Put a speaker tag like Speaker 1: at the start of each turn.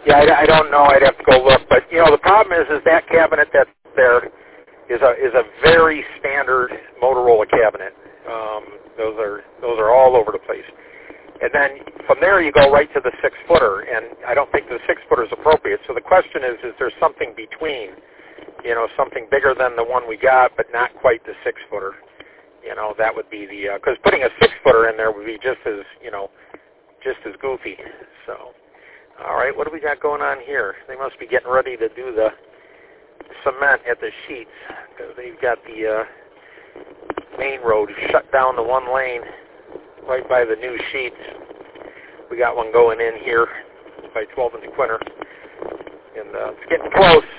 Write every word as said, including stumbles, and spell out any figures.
Speaker 1: Yeah, I, I don't know. I'd have to go look. But, you know, the problem is is that cabinet that's there is a is a very standard Motorola cabinet. Um, those are those are all over the place. And then from there you go right to the six-footer, and I don't think the six-footer is appropriate. So the question is, is there something between, you know, something bigger than the one we got, but not quite the six-footer? You know, that would be the, because uh, putting a six-footer in there would be just as, you know, just as goofy. So, all right, what do we got going on here? They must be getting ready to do the cement at the sheets, because they've got the uh, main road shut down to one lane right by the new sheets. We got one going in here by twelve and the Quinter, and uh, it's getting close.